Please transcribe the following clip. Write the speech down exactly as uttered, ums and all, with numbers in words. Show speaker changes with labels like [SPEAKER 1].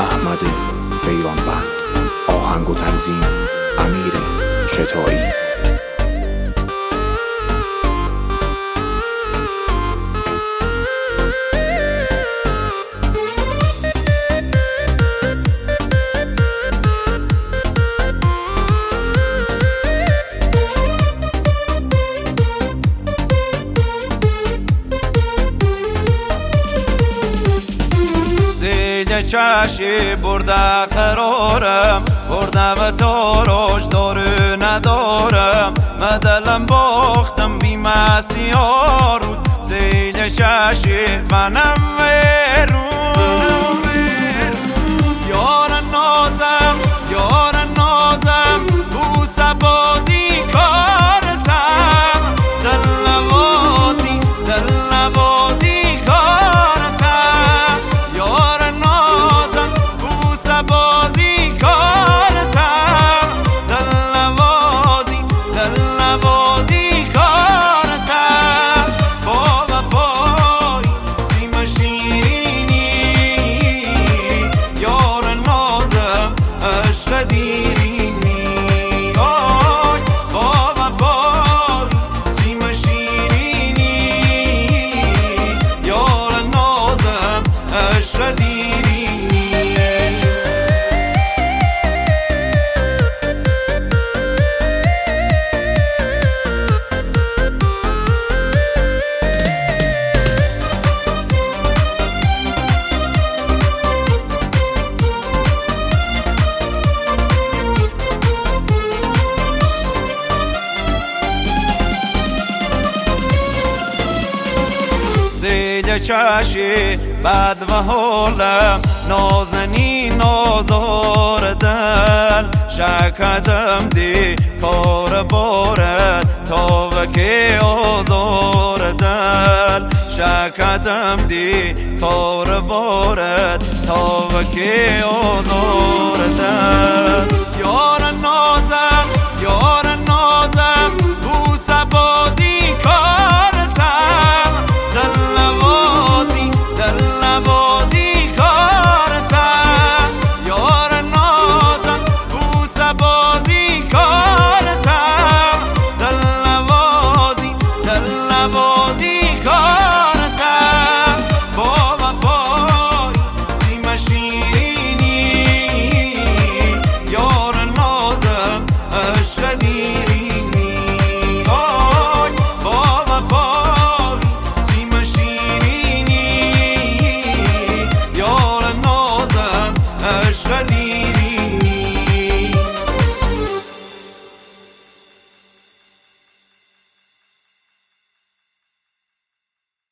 [SPEAKER 1] احمد بیرانبند. آهنگ و تنظیم امیر شتایی.
[SPEAKER 2] چشی برده قرارم، بردم تا روش داره ندارم. مدلم باختم بی مسیح روز، زیل چشی منم ویرون. یار نازم یار نازم بوس بازی کارتم، دل نوازی دل نوازی کارتم. یار بازی کارتم، دل نوازی دل نوازی کارتم. با وفای سیم شیرینی، یار نازم عشق دیرینی. آی با وفای سیم شیرینی، یار نازم عشق دیرینی. چشی بد و حالم نازنی نازار دل، شکتم دی کار بارد تا وکی آزار دل. شکتم دی کار بارد تا وکی آزار دل. یار نازم یار نازم بوس بازی کارتم، دل نوازی دل نوازی کارتم. یار نازم بوس بازی کارتم، دل نوازی دل نوازی کارتم. با وفای سیم شیرینی، یار نازم عشق دیرینی. آی با وفای سیم شیرینی، یار نازم عشق دیرینی.